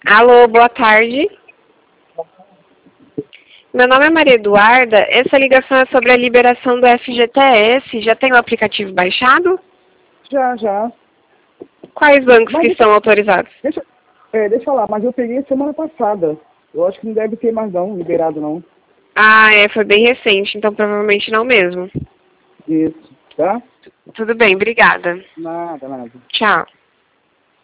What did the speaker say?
Alô, boa tarde. Meu nome é Maria Eduarda. Essa ligação é sobre a liberação do FGTS. Já tem o aplicativo baixado? Já. Quais bancos que estão autorizados? Deixa eu lá, mas eu peguei semana passada. Eu acho que não deve ter mais não, liberado não. Ah, foi bem recente, então provavelmente não mesmo. Isso, tá? Tudo bem, obrigada. Nada. Tchau.